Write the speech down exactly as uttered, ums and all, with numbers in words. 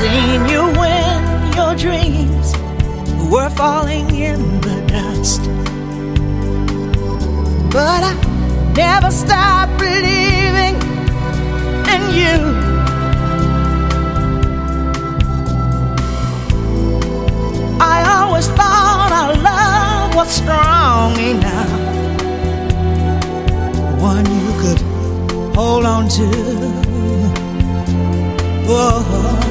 seen you when your dreams were falling in the dust. But I never stopped believing in you. I always thought our love was strong enough, one you could hold on to. Whoa.